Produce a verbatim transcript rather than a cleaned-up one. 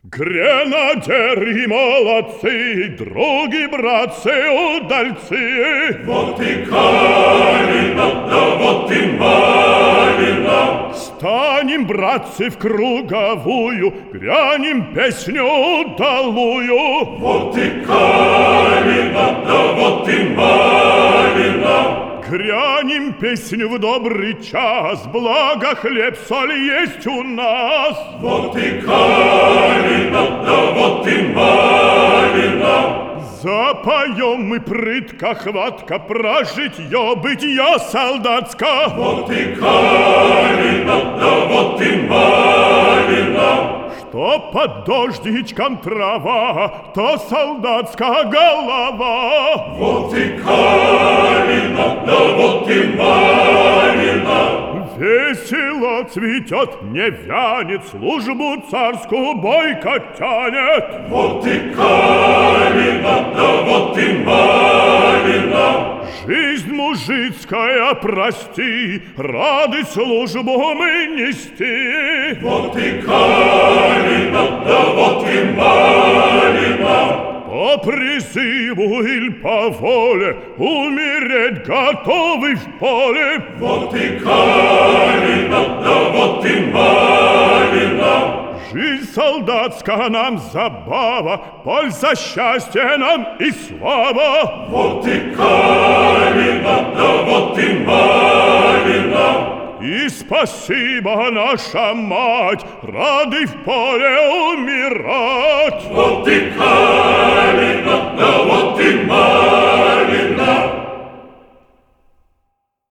Гренадеры молодцы, други, братцы, удальцы. Вот и Калина, да вот и Малина. Станем, братцы, в круговую, грянем песню удалую. Вот и Калина, да вот и Малина. Грянем песню в добрый час, благо хлеб, соль есть у нас. Вот и Калина, да вот и Малина. Запоем мы прытко, хватка, прожитье, бытия солдатска. Вот и Калина, да вот и Малина. Что под дождичком трава, то солдатская голова. Вот и Калина, да вот и Малина. Весело цветет, не вянет, службу царскую бойко тянет. Вот и Калина, да вот и Малина. Жизнь мужицкая, прости, рады службу мы нести. Вот и Калина, да вот и Малина. По призыву или по воле умереть готовы в поле. Вот и Калина, да вот и Малина. Жизнь солдатская нам забава, польза, счастье нам и слава. Вот и Калина, да вот и Малина. И спасибо, наша мать, рады в поле умирать. Вот и Калина, да вот и Малина.